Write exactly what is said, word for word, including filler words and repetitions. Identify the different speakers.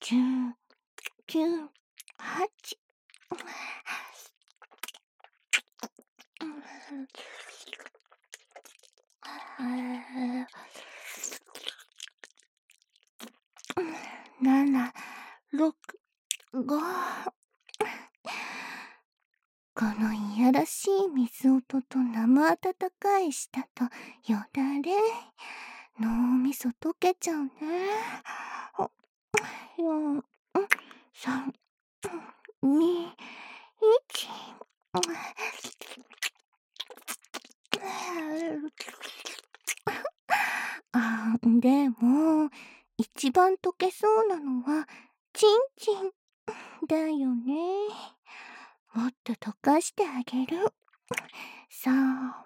Speaker 1: きゅう、きゅう、はち。なな、ろく、ご。このいやらしい水音と生温かい舌とよだれ、脳みそ溶けちゃうね。よん、さん、に、いち。あ、でも、一番溶けそうなのは、ちんちんだよね。もっと溶かしてあげる。さあ、